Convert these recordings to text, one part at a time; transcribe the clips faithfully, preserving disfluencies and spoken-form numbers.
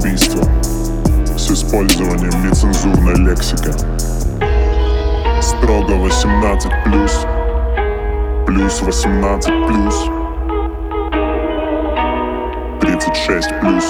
убийства с использованием нецензурной лексики. Строго восемнадцать плюс, плюс восемнадцать плюс, тридцать шесть плюс.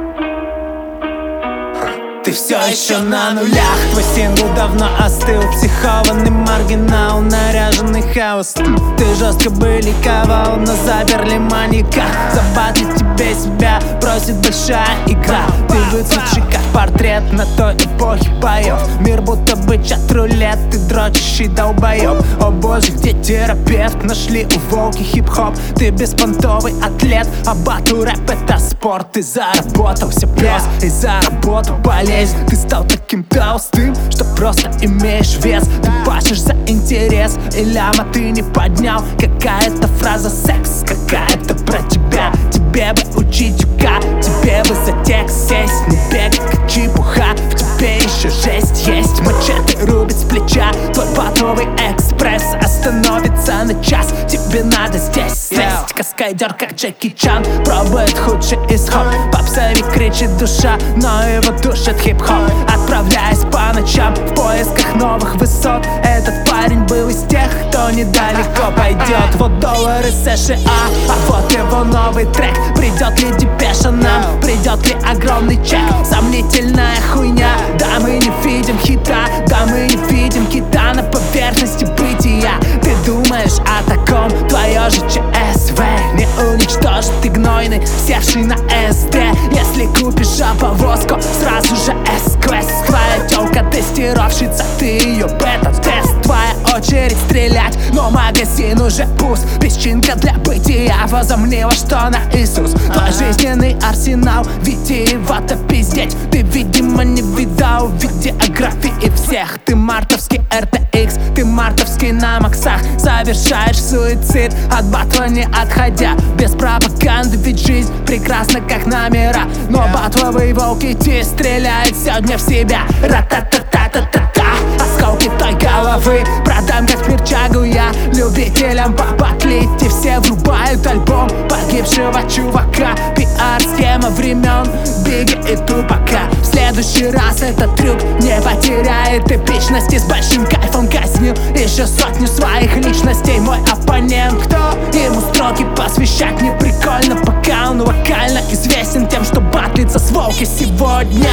Ты все еще на нулях, твой сингл давно остыл. Психованный маргинал, наряженный хаос. Ты жестко бы ликовал, но заперли маньяка. Забатлить тебе себя просит большая игра. Ты выцветший как портрет на той эпохе боев. Мир будто бы чат-рулет, ты дрочащий долбоеб. О боже, где терапевт? Нашли у волки хип-хоп. Ты беспонтовый атлет, а батл рэп это спорт. Ты заработался пес и заработал болезнь. Ты стал таким толстым, что просто имеешь вес. Ты пашешь за интерес, и ляма ты не поднял. Какая-то фраза секс, какая-то про тебя. Тебе бы учить юка, тебе бы за текст сесть. Не бегай как чепуха, в тебе еще жесть есть. Мачете рубит с плеча, твой батовый экспресс остановится на час. Тебе надо здесь слезть. Каскадер как Джеки Чан пробует худший исход. Попсовик кричит душа, но его душит хип-хоп. Отправляясь по ночам в поисках новых высот. Этот парень был из тех, кто недалеко пойдет. Вот доллары США, а вот его новый трек. Придет ли депеша нам, придет ли огромный чек? Сомнительная хуйня, да мы не видим хита, да мы не видим кита на поверхности бытия. Ты думаешь о таком, твое же ЧСВ не уничтожит ты гнойный, севший на СД. Если купишь повозку, сразу же С-квест. Твоя тёлка тестировщица, ты ее бета-тест. Твоя очередь стрелять, но магазин уже пуст. Песчинка для бытия возомнила, что на Иисус. Твой жизненный арсенал, витиевато пиздеть. Ты, видимо, не видал видеографии всех. Ты мартовский эр тэ икс, ты мартовский на максах. Совершаешь суицид, от батла не отходя. Без пропаганды, ведь жизнь прекрасна как номера. Но батловые волки те стреляют сегодня в себя. Ра-та-та-та-та-та-та. Осколки той головы продам как перчагу я любителям побатлить. И все врубают альбом погибшего чувака. Пиар-схема времен Биги и Тупака. В следующий раз этот трюк не потеряет эпичности. С большим кайфом казнил еще сотню своих личностей. Мой оппонент, кто ему строки посвящать не прикольно, пока он локально известен тем, что батлится с волки сегодня.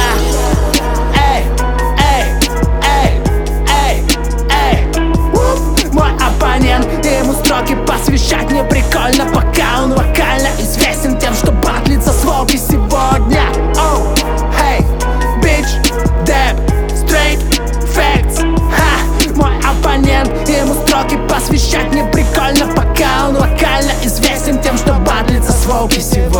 Эй, эй, эй, эй, эй. Уп. Мой оппонент, ему строки посвящать не прикольно, пока он локально известен тем, что батлится с волки сегодня. Оу, hey, bitch, dab, straight facts. Ха, мой оппонент, ему строки посвящать не прикольно, пока он локально известен тем, что батлится с волки сегодня.